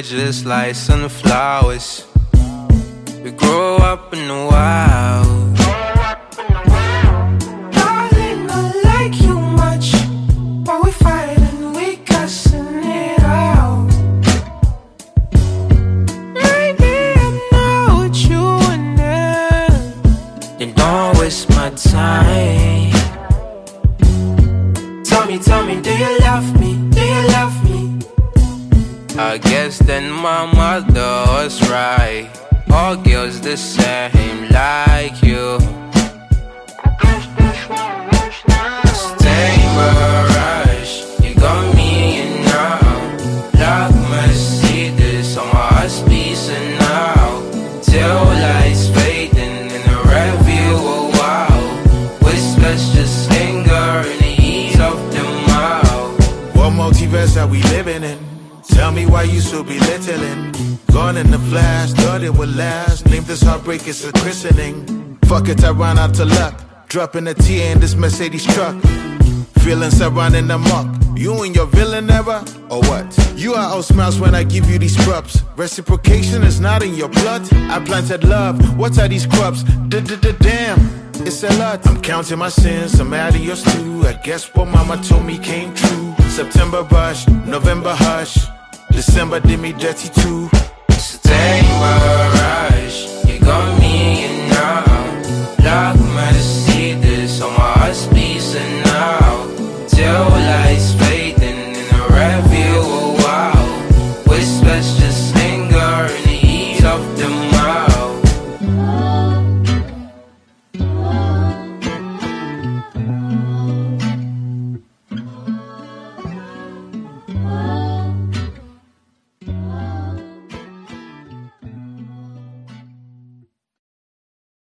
just like sunflowers. We grow up in the wild. Darling, I like you much, but we fight and we cussing it out. Maybe I'm not what you wanted. Then don't waste my time. Tell me, do you love me? Do you love me? I guess then my mother was right. All girls the same like you. Stay rush, you got me in now. Black Mercedes on my heart's beating now. Till lights fading in the review, oh wow. Whispers just linger in the heat of the mouth. What multiverse are we living in? Tell me why you so belittling. Gone in the flash, thought it would last. Name this heartbreak, it's a christening. Fuck it, I run out to luck. Dropping a T in this Mercedes truck. Feelings are running amok. You and your villain ever, or what? You are all smiles when I give you these props. Reciprocation is not in your blood. I planted love, what are these crops? Damn, it's a lot. I'm counting my sins, I'm adding yours too. I guess what mama told me came true. September rush, November hush. December did me dirty too.